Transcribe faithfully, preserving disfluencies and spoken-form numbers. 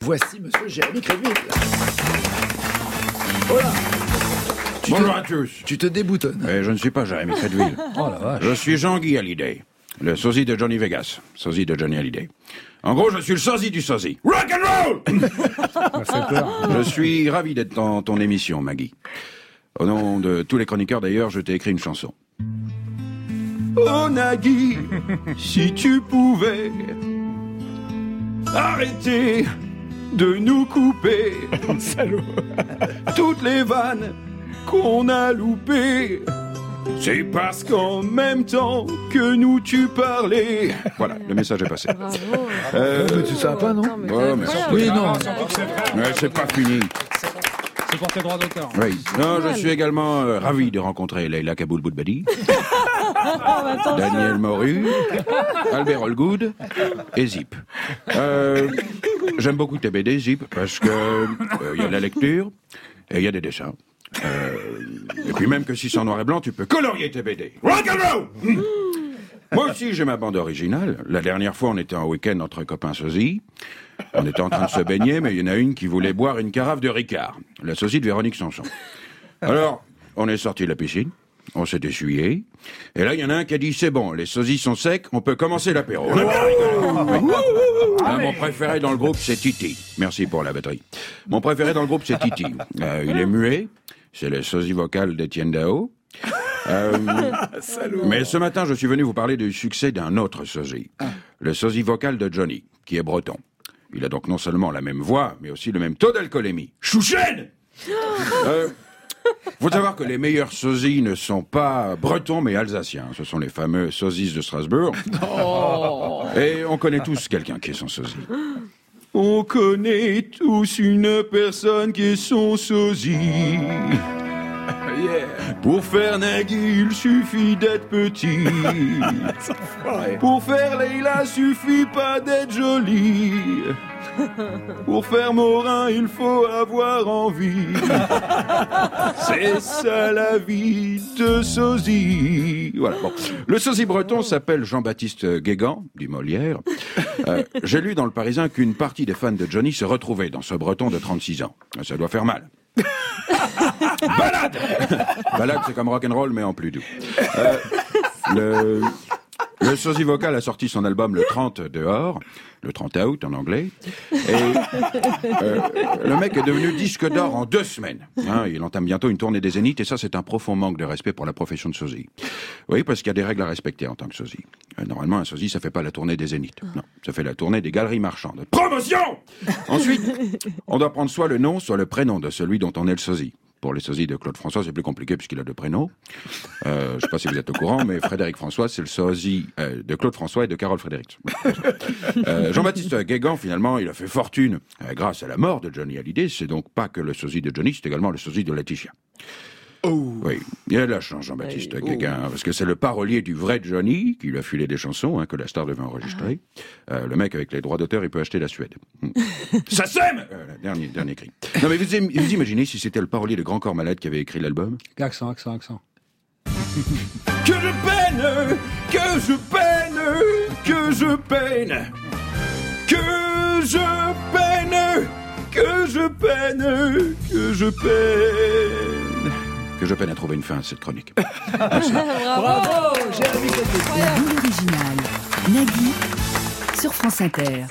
Voici monsieur Jérémy Crédville. Voilà. Tu Bonjour te, à tous. Tu te déboutonnes. Eh, je ne suis pas Jérémy Crédville. Oh la vache. Je suis Jean-Guy Hallyday, le sosie de Johnny Vegas, sosie de Johnny Hallyday. En gros, je suis le sosie du sosie. Rock and roll. Ça fait peur. Je suis ravi d'être dans ton émission, Maggie. Au nom de tous les chroniqueurs, d'ailleurs, je t'ai écrit une chanson. Oh Nagui, si tu pouvais arrêter de nous couper Salaud. toutes les vannes qu'on a loupées, c'est parce qu'en même temps que nous tu parlais. Voilà, le message est passé. Bravo. Euh, Mais tu savais pas, non? Non, mais Ouais, t'as mais incroyable. surtout- Oui, non. Surtout que c'est vrai. mais c'est pas fini. C'est pour tes droits d'auteur. Oui. Non, je Génial. suis également euh, ravi de rencontrer Leila Kaboul Boudbadi, Ah, bah, attends. Daniel Moru, Albert Holgood et Zip. Euh, J'aime beaucoup tes B D, Zip, parce que il y a de la lecture et il y a des dessins. Euh, et puis même que si c'est en noir et blanc, tu peux colorier tes B D. Rock and roll. Mmh. Moi aussi, j'ai ma bande originale. La dernière fois, on était en week-end entre copains sosies. On était en train de se baigner, mais il y en a une qui voulait boire une carafe de Ricard, la sosie de Véronique Sanson. Alors, on est sorti de la piscine, on s'est essuyé, et là, il y en a un qui a dit, c'est bon, les sosies sont secs, on peut commencer l'apéro. On a bien rigolé. Oui. Ah, mon préféré dans le groupe, c'est Titi. Merci pour la batterie. Mon préféré dans le groupe, c'est Titi. Euh, il est muet, c'est le sosie vocal d'Étienne Dao. Euh, mais ce matin, je suis venu vous parler du succès d'un autre sosie, le sosie vocal de Johnny, qui est breton. Il a donc non seulement la même voix, mais aussi le même taux d'alcoolémie. Chouchen euh, Faut savoir que les meilleurs sosies ne sont pas bretons, mais alsaciens. Ce sont les fameux sosies de Strasbourg. Oh. Et on connaît tous quelqu'un qui est son sosie. On connaît tous une personne qui est son sosie. Pour faire Nagui, il suffit d'être petit. Pour faire Leila, suffit pas d'être jolie. Pour faire Morin, il faut avoir envie. C'est ça la vie de sosie. Voilà. Bon. Le sosie breton s'appelle Jean-Baptiste Guégan, du Molière. Euh, j'ai lu dans Le Parisien qu'une partie des fans de Johnny se retrouvait dans ce breton de trente-six ans. Ça doit faire mal. Balade Balade, c'est comme rock'n'roll, mais en plus doux. Euh, le, le sosie vocal a sorti son album le trente dehors, le trente août en anglais, et euh, le mec est devenu disque d'or en deux semaines. Hein, il entame bientôt une tournée des Zéniths, et ça, c'est un profond manque de respect pour la profession de sosie. Oui, parce qu'il y a des règles à respecter en tant que sosie. Euh, normalement, un sosie, ça fait pas la tournée des Zéniths. Non, ça fait la tournée des galeries marchandes. Promotion! Ensuite, on doit prendre soit le nom, soit le prénom de celui dont on est le sosie. Pour les sosies de Claude François, c'est plus compliqué puisqu'il a deux prénoms. Euh, je sais pas si vous êtes au courant, mais Frédéric François, c'est le sosie euh, de Claude François et de Carole Frédéric. Euh, Jean-Baptiste Guégan, finalement, il a fait fortune euh, grâce à la mort de Johnny Hallyday. C'est donc pas que le sosie de Johnny, c'est également le sosie de Laetitia. Oh. Oui, il a de la chance, Jean-Baptiste Aïe. Guégan, parce que c'est le parolier du vrai Johnny qui lui a filé des chansons hein, que la star devait enregistrer. Euh, le mec, avec les droits d'auteur, il peut acheter la Suède. Hmm. Ça sème euh, Dernier, dernier cri. Non, mais vous, im- vous imaginez si c'était le parolier de Grand Corps Malade qui avait écrit l'album? Accent, accent, accent. Que je peine, que je peine, que je peine, que je peine, que je peine, que je peine. Que je peine à trouver une fin à cette chronique. Bravo. Bravo, Jérémy Crédville. Incroyable. Bulle originale. Nagui sur France Inter.